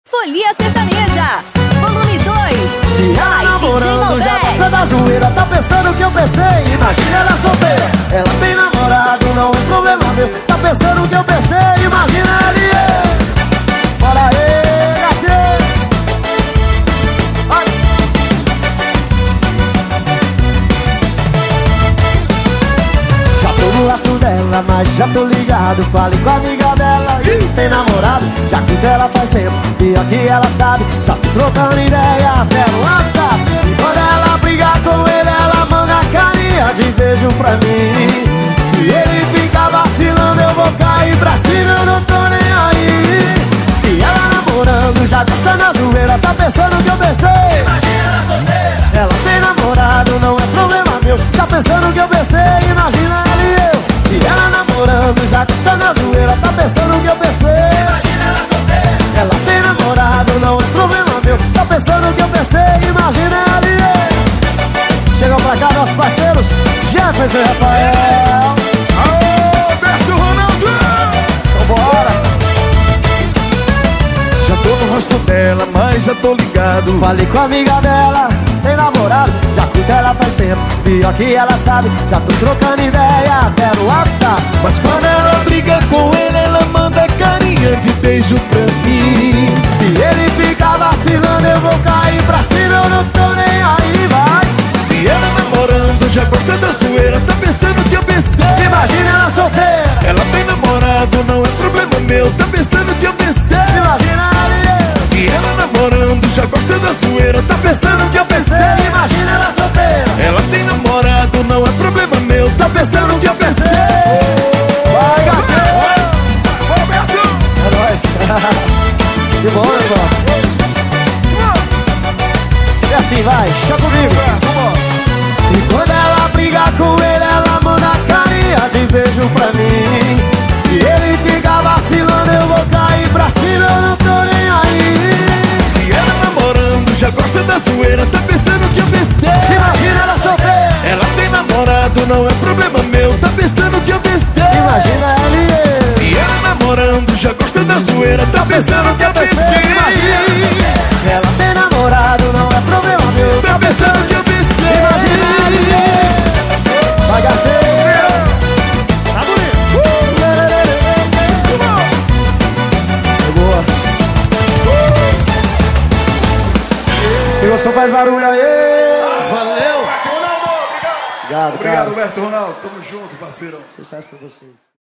Folia Sertaneja, volume 2. Se ela namorando já gosta da zoeira, tá pensando que eu pensei, imagina ela solteira. Ela tem namorado, não é problema meu, tá pensando que eu pensei, imagina ela e eu. Bora aí, gatinho. Já tô no laço dela, mas já tô ligado. Falei com a amiga dela, tem namorado, já curto ela faz tempo, e aqui ela sabe. Já tô trocando ideia até no WhatsApp. E quando ela brigar com ele, ela manda carinha de beijo pra mim. Se ele ficar vacilando, eu vou cair pra cima, eu não tô nem aí. Se ela namorando, já gosta da zoeira, tá pensando que eu pensei, imagina ela solteira. Ela tem namorado, não é problema meu, tá pensando que eu pensei, imagina ela e eu. Se ela namorando, já gosta da zoeira, tá pensando que eu pensei, imagina ela solteira. Ela tem namorado, não é problema meu, tá pensando que eu pensei, imagina ela e eu. Chegam pra cá nossos parceiros Jefferson e Rafael. Alô, Alberto Ronaldo! Vambora! Já tô no rosto dela, mas já tô ligado. Falei com a amiga dela, tem namorado, já curto ela faz tempo, pior que ela sabe. Já tô trocando ideia até no WhatsApp. Mas quando ela briga com ele, ela manda carinha de beijo pra mim. Se ele ficar vacilando, eu vou cair pra cima, eu não tô nem aí, vai. Se ela namorando, já gosta da zoeira, tá pensando que eu pensei, Imagina ela solteira. ela tem namorado, não é problema meu, tá pensando que eu pensei. Imagina ela e eu. Se ela namorando, já gosta da zoeira, tá pensando que eu pensei. Imagina ela solteira. Ela tem namorado, não é problema meu, tá pensando que eu pensei. Vai, gatão. Roberto! É nóis. Que bom, irmão. E assim, vai, chama comigo. E quando ela brigar com ele, ela manda carinha de beijo pra mim. Se ele ficar vacilando, eu vou cair pra cima, eu não tô nem aí. Se ela namorando, já gosta da zoeira, tá pensando que eu pensei. Imagina ela solteira. Ela tem namorado, não é problema meu, tá pensando que eu pensei. Imagina ela e eu. Se ela namorando, já gosta da zoeira, tá pensando que eu pensei. Ela tem namorado, não é problema meu, Tá pensando que eu pensei. imagina ela e eu. Vai, gatinho. Tá bonito. Boa. E você faz barulho aí. Valeu. Ronaldo, obrigado. Obrigado, Obrigado, cara. Alberto Ronaldo. Tamo junto, parceirão. Sucesso pra vocês.